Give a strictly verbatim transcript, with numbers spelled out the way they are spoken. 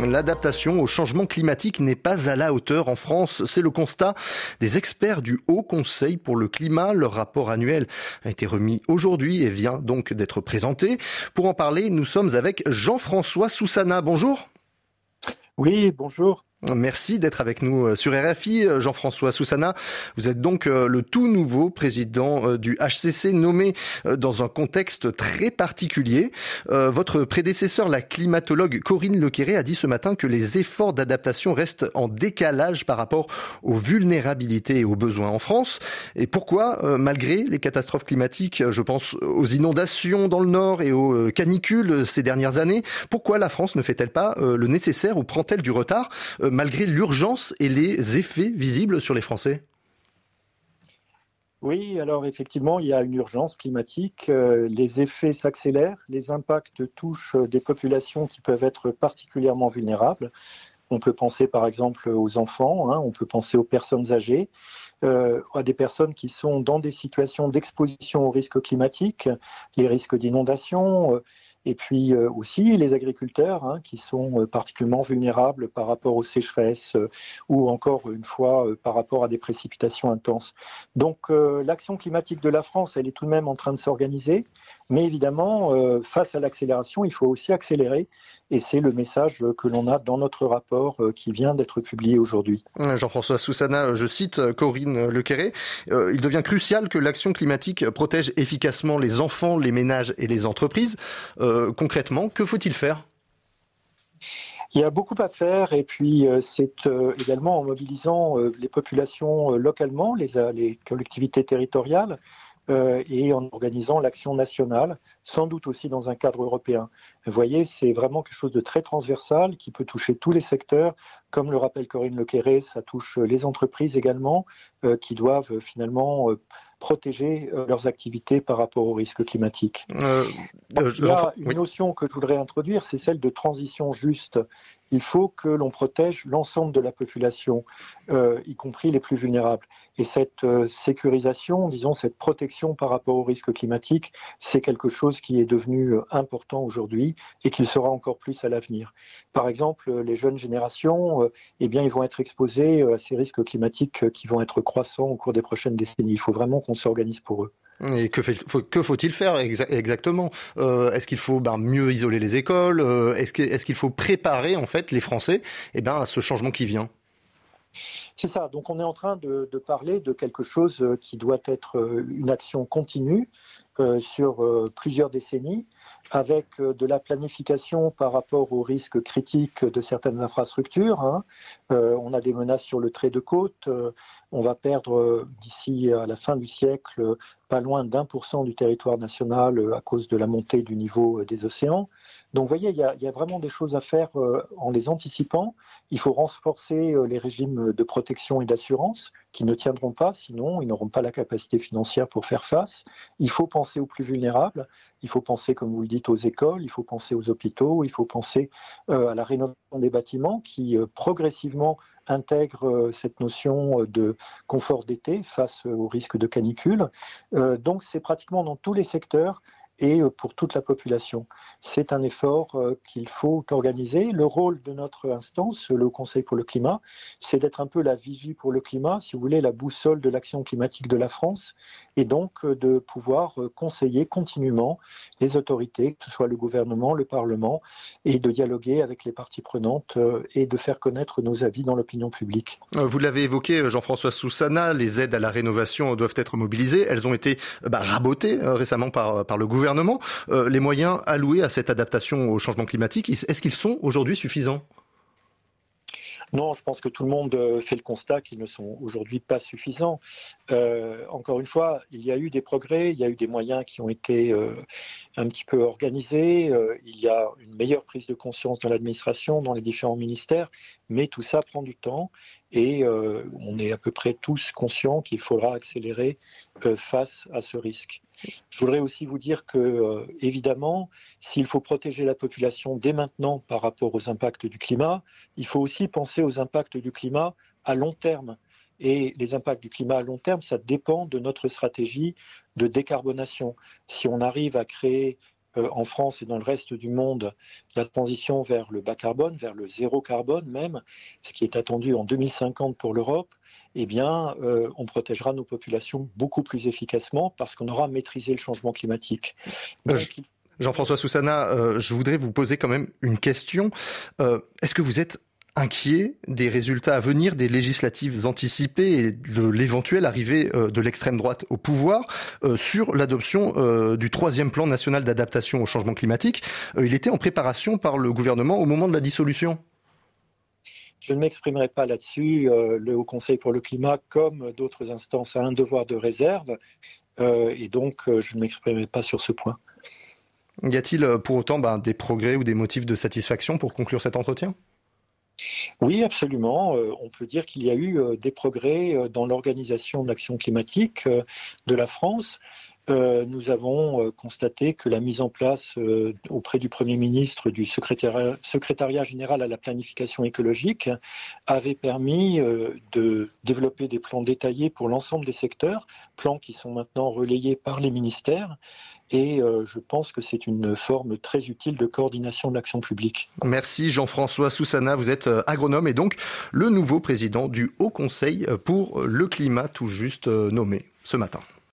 L'adaptation au changement climatique n'est pas à la hauteur en France. C'est le constat des experts du Haut Conseil pour le climat. Leur rapport annuel a été remis aujourd'hui et vient donc d'être présenté. Pour en parler, nous sommes avec Jean-François Soussana. Bonjour. Oui, bonjour. Merci d'être avec nous sur R F I. Jean-François Soussana, vous êtes donc le tout nouveau président du H C C, nommé dans un contexte très particulier. Votre prédécesseur, la climatologue Corinne Lequéré, a dit ce matin que les efforts d'adaptation restent en décalage par rapport aux vulnérabilités et aux besoins en France. Et pourquoi, malgré les catastrophes climatiques, je pense aux inondations dans le Nord et aux canicules ces dernières années, pourquoi la France ne fait-elle pas le nécessaire ou prend-elle du retard malgré l'urgence et les effets visibles sur les Français? Oui, alors effectivement, il y a une urgence climatique. Euh, les effets s'accélèrent, les impacts touchent des populations qui peuvent être particulièrement vulnérables. On peut penser par exemple aux enfants, hein, on peut penser aux personnes âgées, euh, à des personnes qui sont dans des situations d'exposition aux risques climatiques, les risques d'inondation, euh, et puis euh, aussi les agriculteurs hein, qui sont euh, particulièrement vulnérables par rapport aux sécheresses euh, ou encore une fois euh, par rapport à des précipitations intenses. Donc euh, l'action climatique de la France, elle est tout de même en train de s'organiser, mais évidemment, euh, face à l'accélération, il faut aussi accélérer, et c'est le message que l'on a dans notre rapport euh, qui vient d'être publié aujourd'hui. Jean-François Soussana, je cite Corinne Lequéré, euh, il devient crucial que l'action climatique protège efficacement les enfants, les ménages et les entreprises. Euh, concrètement, que faut-il faire ? Il y a beaucoup à faire et puis euh, c'est euh, également en mobilisant euh, les populations euh, localement, les, les collectivités territoriales euh, et en organisant l'action nationale, sans doute aussi dans un cadre européen. Vous voyez, c'est vraiment quelque chose de très transversal qui peut toucher tous les secteurs. Comme le rappelle Corinne Lequéré, ça touche les entreprises également euh, qui doivent euh, finalement euh, protéger euh, leurs activités par rapport aux risques climatiques. Euh, euh, Il y a une oui. notion que je voudrais introduire, c'est celle de transition juste. Il faut que l'on protège l'ensemble de la population, euh, y compris les plus vulnérables. Et cette euh, sécurisation, disons, cette protection par rapport aux risques climatiques, c'est quelque chose qui est devenu important aujourd'hui et qui le sera encore plus à l'avenir. Par exemple, les jeunes générations, euh, eh bien, ils vont être exposés à ces risques climatiques qui vont être croissants au cours des prochaines décennies. Il faut vraiment qu'on s'organise pour eux. Et que, fait, que faut-il faire exa- exactement euh, Est-ce qu'il faut ben, mieux isoler les écoles euh, Est-ce que, est-ce qu'il faut préparer en fait les Français eh ben, à ce changement qui vient ? C'est ça, donc on est en train de, de parler de quelque chose qui doit être une action continue euh, sur euh, plusieurs décennies, avec euh, de la planification par rapport aux risques critiques de certaines infrastructures. Hein. Euh, on a des menaces sur le trait de côte, euh, on va perdre euh, d'ici à la fin du siècle euh, pas loin d'un pour cent du territoire national euh, à cause de la montée du niveau euh, des océans. Donc vous voyez, il y a, il y a vraiment des choses à faire euh, en les anticipant. Il faut renforcer euh, les régimes de protection et d'assurance qui ne tiendront pas, sinon ils n'auront pas la capacité financière pour faire face. Il faut penser aux plus vulnérables, il faut penser, comme vous le dites, aux écoles, il faut penser aux hôpitaux, il faut penser euh, à la rénovation des bâtiments qui euh, progressivement intègrent euh, cette notion de confort d'été face aux risques de canicule. Euh, donc c'est pratiquement dans tous les secteurs et pour toute la population. C'est un effort euh, qu'il faut organiser. Le rôle de notre instance, le Conseil pour le climat, c'est d'être un peu la vigie pour le climat, si vous voulez, la boussole de l'action climatique de la France, et donc euh, de pouvoir euh, conseiller continuellement les autorités, que ce soit le gouvernement, le Parlement, et de dialoguer avec les parties prenantes euh, et de faire connaître nos avis dans l'opinion publique. Vous l'avez évoqué, Jean-François Soussana, les aides à la rénovation doivent être mobilisées. Elles ont été bah, rabotées euh, récemment par, par le gouvernement. Euh, les moyens alloués à cette adaptation au changement climatique, est-ce qu'ils sont aujourd'hui suffisants ? Non, je pense que tout le monde fait le constat qu'ils ne sont aujourd'hui pas suffisants. Euh, encore une fois, il y a eu des progrès, il y a eu des moyens qui ont été euh, un petit peu organisés, euh, il y a une meilleure prise de conscience dans l'administration, dans les différents ministères, mais tout ça prend du temps et euh, on est à peu près tous conscients qu'il faudra accélérer euh, face à ce risque. Je voudrais aussi vous dire que, euh, évidemment, s'il faut protéger la population dès maintenant par rapport aux impacts du climat, il faut aussi penser aux impacts du climat à long terme. Et les impacts du climat à long terme, ça dépend de notre stratégie de décarbonation. Si on arrive à créer euh, en France et dans le reste du monde la transition vers le bas carbone, vers le zéro carbone même, ce qui est attendu en deux mille cinquante pour l'Europe, eh bien, euh, on protégera nos populations beaucoup plus efficacement parce qu'on aura maîtrisé le changement climatique. Donc, euh, il... Jean-François Soussana, euh, je voudrais vous poser quand même une question. Euh, est-ce que vous êtes inquiet des résultats à venir des législatives anticipées et de l'éventuelle arrivée euh, de l'extrême droite au pouvoir euh, sur l'adoption euh, du troisième plan national d'adaptation au changement climatique? euh, Il était en préparation par le gouvernement au moment de la dissolution. Je ne m'exprimerai pas là-dessus. Euh, le Haut Conseil pour le climat, comme d'autres instances, a un devoir de réserve euh, et donc euh, je ne m'exprimerai pas sur ce point. Y a-t-il pour autant ben, des progrès ou des motifs de satisfaction pour conclure cet entretien ? Oui, absolument. Euh, on peut dire qu'il y a eu euh, des progrès euh, dans l'organisation de l'action climatique euh, de la France. Euh, nous avons euh, constaté que la mise en place euh, auprès du Premier ministre du secrétariat, secrétariat général à la planification écologique avait permis euh, de développer des plans détaillés pour l'ensemble des secteurs, plans qui sont maintenant relayés par les ministères. Et euh, je pense que c'est une forme très utile de coordination de l'action publique. Merci Jean-François Soussana, vous êtes agronome et donc le nouveau président du Haut Conseil pour le climat tout juste nommé ce matin.